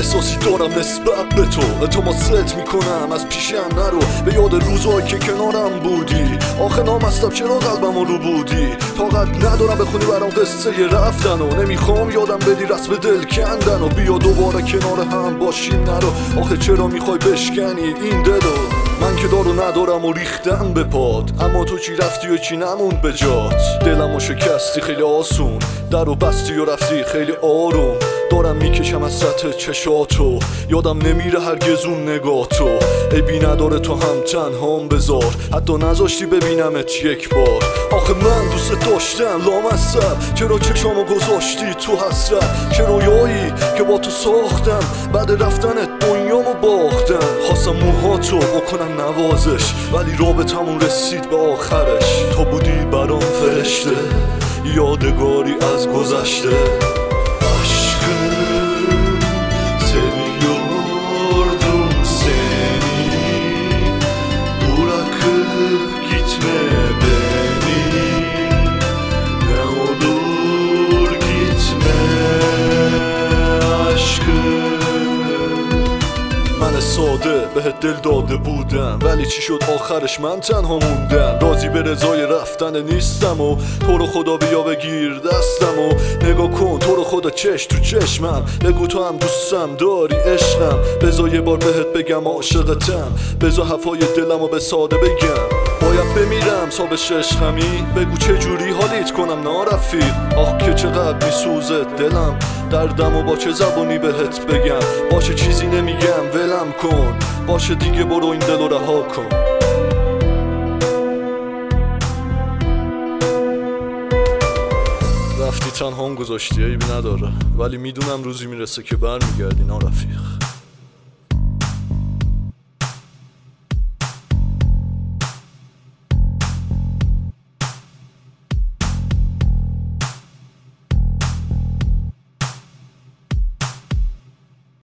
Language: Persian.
احساسی دارم نسبت به تو، التماست میکنم از پیشم نرو، به یاد روزایی که کنارم بودی. آخه نامستم چرا قلبم رو بودی، طاقت ندارم بخونی برام قصه رفتن و نمیخوام یادم بدی رسم دل کندن و بیا دوباره کنار هم باشیم نرو. آخه چرا میخوای بشکنی این دلو؟ من که دارو ندارم و ریختم به پاد، اما تو چی رفتی و چی نموند به جات. دلمو شکستی خیلی آسون، درو بستی و رفتی خیلی آروم. دارم میکشم از سطح چشاتو، یادم نمیره هرگز اون نگاه تو. عیبی نداره تو هم تنهام بذار، حتی نذاشتی ببینمت یک بار. آخه من دوست داشتم لامصب، چرا چشامو گذاشتی تو حسرت؟ چه رویایی که با تو ساختم، بعد رفتنت دنیامو باختم. خواستم موهاتو بکنم نوازش، ولی رابطمون رسید به آخرش. تو بودی برام فرشته، یادگاری از gozashte. Aşkım seviyordum seni, bırakıp gitme beni, ne olur gitme aşkım. من ساده بهت دل داده بودم، ولی چی شد آخرش من تنها موندم. راضی به رضای رفتن نیستم و تو رو خدا بیا بگیر دستم و نگاه کن تو رو خدا چشم تو چشمم. بگو تو هم دوستم داری عشقم، بذار یه بار بهت بگم عاشقتم، بذار حرفای دلم و به ساده بگم. باید بمیرم تا به عشقمی، بگو چه جوری حالیت کنم نارفیق. آخ که چقدر میسوزه دلم، دردم و با چه زبونی بهت بگم. باشه چیزی نمیگم ولم کن، باشه دیگه برو این دل رو رها کن. رفتی تنهام گذاشتی عیبی نداره، ولی میدونم روزی میرسه که برمیگردی نارفیق.